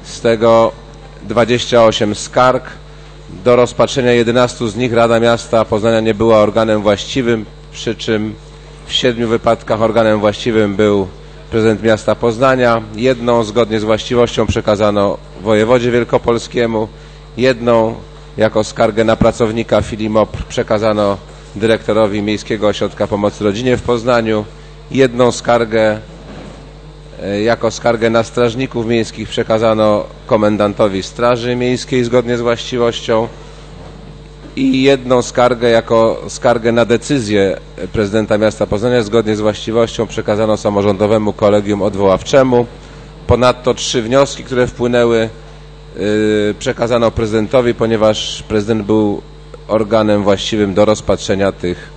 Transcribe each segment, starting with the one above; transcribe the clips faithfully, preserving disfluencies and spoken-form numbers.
z tego dwadzieścia osiem skarg. Do rozpatrzenia jedenastu z nich Rada Miasta Poznania nie była organem właściwym, przy czym w siedmiu wypadkach organem właściwym był prezydent miasta Poznania. Jedną zgodnie z właściwością przekazano wojewodzie wielkopolskiemu, jedną jako skargę na pracownika Filimopr przekazano dyrektorowi Miejskiego Ośrodka Pomocy Rodzinie w Poznaniu, jedną skargę jako skargę na strażników miejskich przekazano komendantowi Straży Miejskiej zgodnie z właściwością i jedną skargę jako skargę na decyzję prezydenta miasta Poznania zgodnie z właściwością przekazano samorządowemu kolegium odwoławczemu. Ponadto trzy wnioski, które wpłynęły, przekazano prezydentowi, ponieważ prezydent był organem właściwym do rozpatrzenia tych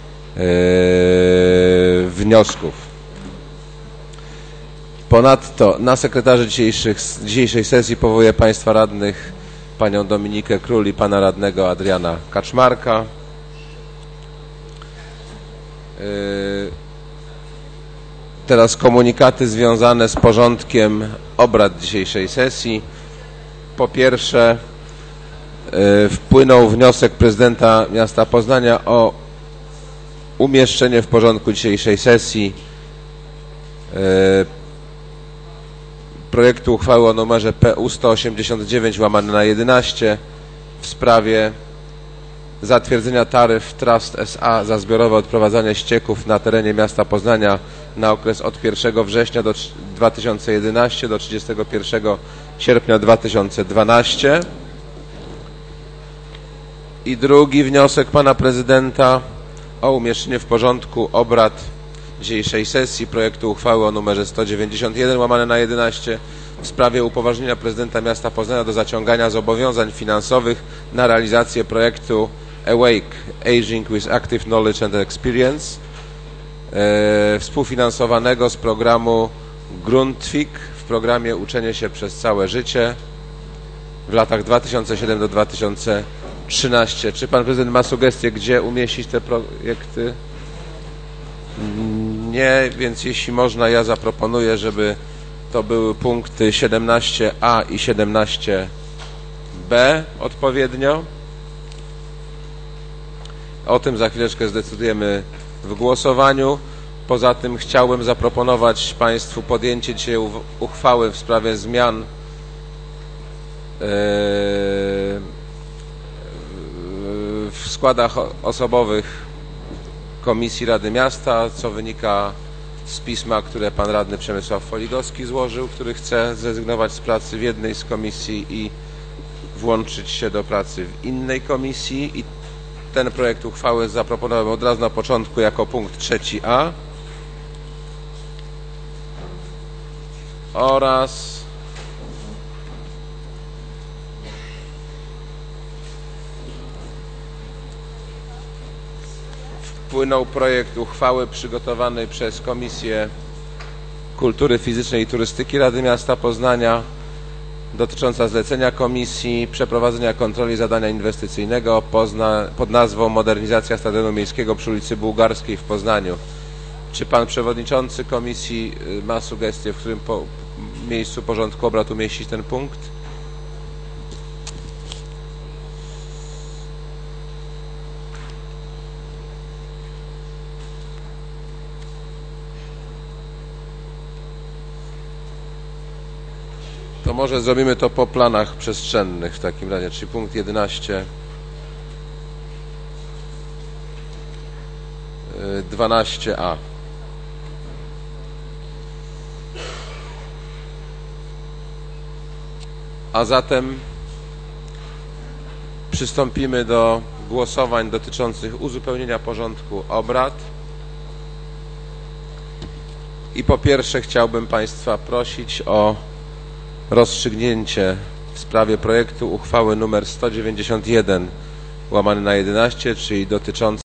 wniosków. Ponadto na sekretarzy dzisiejszej sesji powołuję Państwa radnych, panią Dominikę Król i pana radnego Adriana Kaczmarka. Teraz komunikaty związane z porządkiem obrad dzisiejszej sesji. Po pierwsze, wpłynął wniosek prezydenta miasta Poznania o umieszczenie w porządku dzisiejszej sesji projektu uchwały o numerze P U sto osiemdziesiąt dziewięć łamane na jedenaście w sprawie zatwierdzenia taryf Trust S A za zbiorowe odprowadzanie ścieków na terenie miasta Poznania na okres od pierwszego września dwa tysiące jedenastego do trzydziestego pierwszego sierpnia dwa tysiące dwunastego. I drugi wniosek pana prezydenta o umieszczenie w porządku obrad dzisiejszej sesji projektu uchwały o numerze sto dziewięćdziesiąt jeden łamane na jedenaście w sprawie upoważnienia prezydenta miasta Poznania do zaciągania zobowiązań finansowych na realizację projektu Awake Aging with Active Knowledge and Experience e, współfinansowanego z programu Grundtvig w programie Uczenie się przez całe życie w latach dwa tysiące siódmym do dwa tysiące trzynastego. Czy pan prezydent ma sugestie, gdzie umieścić te projekty? Nie, więc jeśli można, ja zaproponuję, żeby to były punkty siedemnaście A i siedemnaście B odpowiednio. O tym za chwileczkę zdecydujemy w głosowaniu. Poza tym chciałbym zaproponować Państwu podjęcie dzisiaj uchwały w sprawie zmian w składach osobowych Komisji Rady Miasta, co wynika z pisma, które pan radny Przemysław Foligowski złożył, który chce zrezygnować z pracy w jednej z komisji i włączyć się do pracy w innej komisji. I ten projekt uchwały zaproponowałem od razu na początku jako punkt trzeci A oraz wpłynął projekt uchwały przygotowanej przez Komisję Kultury Fizycznej i Turystyki Rady Miasta Poznania dotycząca zlecenia komisji przeprowadzenia kontroli zadania inwestycyjnego pozna, pod nazwą Modernizacja Stadionu Miejskiego przy ulicy Bułgarskiej w Poznaniu. Czy pan przewodniczący komisji ma sugestie, w którym po, miejscu porządku obrad umieścić ten punkt? To może zrobimy to po planach przestrzennych w takim razie, czyli punkt jedenaście, dwanaście A. A zatem przystąpimy do głosowań dotyczących uzupełnienia porządku obrad. I po pierwsze chciałbym Państwa prosić o rozstrzygnięcie w sprawie projektu uchwały numer sto dziewięćdziesiąt jeden łamane na jedenaście, czyli dotyczącej